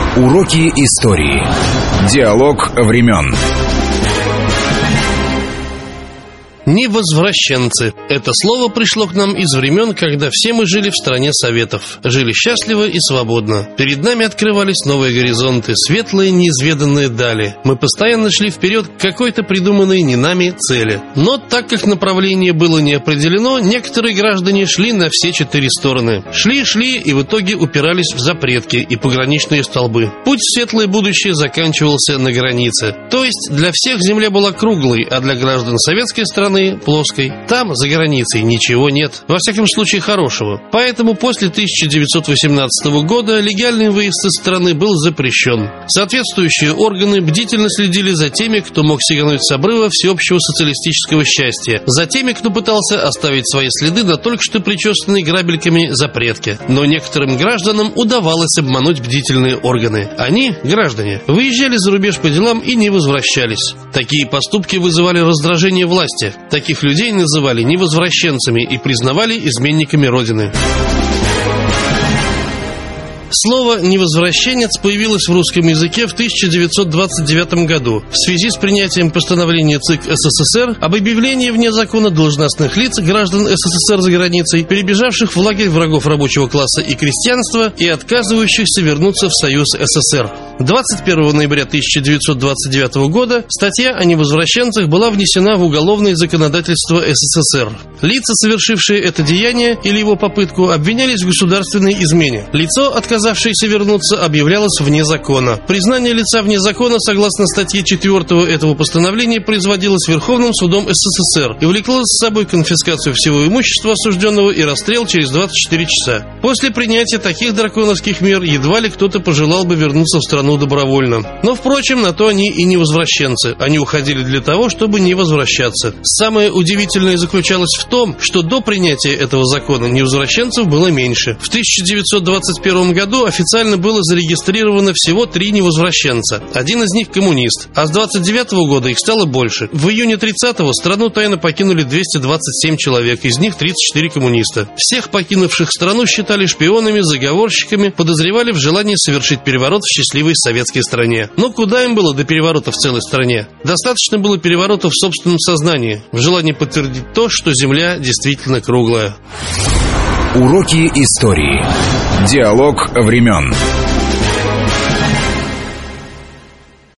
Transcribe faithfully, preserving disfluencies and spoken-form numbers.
Уроки истории. Диалог времен. Невозвращенцы. Это слово пришло к нам из времен, когда все мы жили в стране Советов. Жили счастливо и свободно. Перед нами открывались новые горизонты, светлые неизведанные дали. Мы постоянно шли вперед к какой-то придуманной не нами цели. Но так как направление было не определено, некоторые граждане шли на все четыре стороны. Шли-шли и в итоге упирались в запретки и пограничные столбы. Путь в светлое будущее заканчивался на границе. То есть для всех земля была круглой, а для граждан советской страны плоской. Там, за границей, ничего нет. Во всяком случае, хорошего. Поэтому после тысяча девятьсот восемнадцатого года легальный выезд из страны был запрещен. Соответствующие органы бдительно следили за теми, кто мог сигануть с обрыва всеобщего социалистического счастья, за теми, кто пытался оставить свои следы на только что причесанной грабельками запретке. Но некоторым гражданам удавалось обмануть бдительные органы. Они, граждане, выезжали за рубеж по делам и не возвращались. Такие поступки вызывали раздражение власти. Таких людей называли невозвращенцами и признавали изменниками Родины. Слово «невозвращенец» появилось в русском языке в тысяча девятьсот двадцать девятом году в связи с принятием постановления ЦИК СССР об объявлении вне закона должностных лиц граждан СССР за границей, перебежавших в лагерь врагов рабочего класса и крестьянства и отказывающихся вернуться в Союз СССР. двадцать первого ноября тысяча девятьсот двадцать девятого года статья о невозвращенцах была внесена в уголовное законодательство СССР. Лица, совершившие это деяние или его попытку, обвинялись в государственной измене. Лицо, отказавшееся Отказавшееся вернуться, объявлялось вне закона. Признание лица вне закона, согласно статье четвёртой этого постановления, производилось Верховным судом СССР и влекло за собой конфискацию всего имущества осужденного и расстрел через двадцать четыре часа. После принятия таких драконовских мер едва ли кто-то пожелал бы вернуться в страну добровольно. Но, впрочем, на то они и не возвращенцы. Они уходили для того, чтобы не возвращаться. Самое удивительное заключалось в том, что до принятия этого закона невозвращенцев было меньше. В тысяча девятьсот двадцать первом году официально было зарегистрировано всего три невозвращенца. Один из них коммунист, а с двадцать девятого года их стало больше. В июне тридцатого страну тайно покинули двести двадцать семь человек, из них тридцать четыре коммуниста. Всех покинувших страну считали шпионами, заговорщиками, подозревали в желании совершить переворот в счастливой советской стране. Но куда им было до переворота в целой стране? Достаточно было переворота в собственном сознании, в желании подтвердить то, что земля действительно круглая. Уроки истории. Диалог времен.